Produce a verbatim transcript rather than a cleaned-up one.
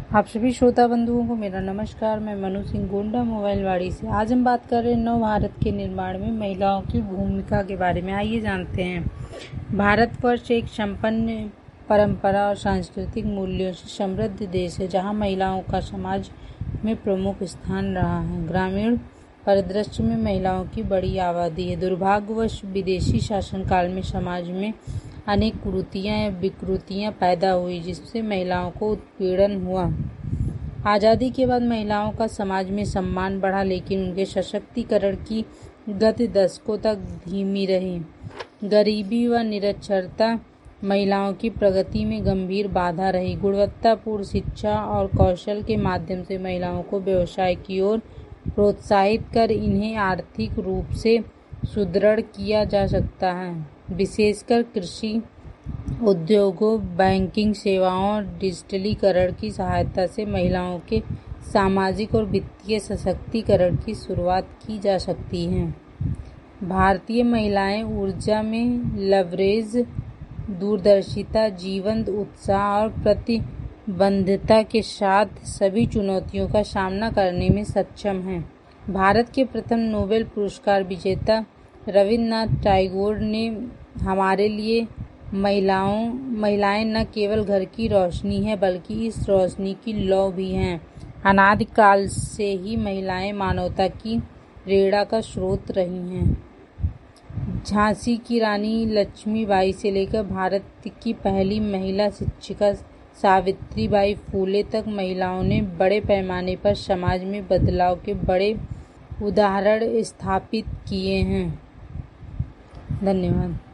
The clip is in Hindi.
आप सभी श्रोता बंधुओं को मेरा नमस्कार। मैं मनु सिंह गोंडा मोबाइल वाड़ी से। आज हम बात कर रहे हैं नव भारत के निर्माण में महिलाओं की भूमिका के बारे में। आइए जानते हैं। भारतवर्ष एक संपन्न परंपरा और सांस्कृतिक मूल्यों से समृद्ध देश है, जहां महिलाओं का समाज में प्रमुख स्थान रहा है। ग्रामीण परिदृश्य में महिलाओं की बड़ी आबादी है। दुर्भाग्यवश विदेशी शासनकाल में समाज में अनेक कुरीतियाँ या विकृतियाँ पैदा हुई, जिससे महिलाओं को उत्पीड़न हुआ। आज़ादी के बाद महिलाओं का समाज में सम्मान बढ़ा, लेकिन उनके सशक्तिकरण की गति दशकों तक धीमी रही। गरीबी व निरक्षरता महिलाओं की प्रगति में गंभीर बाधा रही। गुणवत्तापूर्ण शिक्षा और कौशल के माध्यम से महिलाओं को व्यवसाय की ओर प्रोत्साहित कर इन्हें आर्थिक रूप से सुदृढ़ किया जा सकता है। विशेषकर कृषि उद्योगों, बैंकिंग सेवाओं और डिजिटलीकरण की सहायता से महिलाओं के सामाजिक और वित्तीय सशक्तिकरण की शुरुआत की जा सकती है। भारतीय महिलाएं ऊर्जा में लवरेज, दूरदर्शिता, जीवंत उत्साह और प्रतिबद्धता के साथ सभी चुनौतियों का सामना करने में सक्षम हैं। भारत के प्रथम नोबेल पुरस्कार विजेता रविन्द्रनाथ टैगोर ने हमारे लिए महिलाओं महिलाएं न केवल घर की रोशनी है, बल्कि इस रोशनी की लौ भी हैं। अनादिकाल से ही महिलाएं मानवता की प्रेरणा का स्रोत रही हैं। झांसी की रानी लक्ष्मीबाई से लेकर भारत की पहली महिला शिक्षिका सावित्रीबाई फूले तक महिलाओं ने बड़े पैमाने पर समाज में बदलाव के बड़े उदाहरण स्थापित किए हैं। धन्यवाद।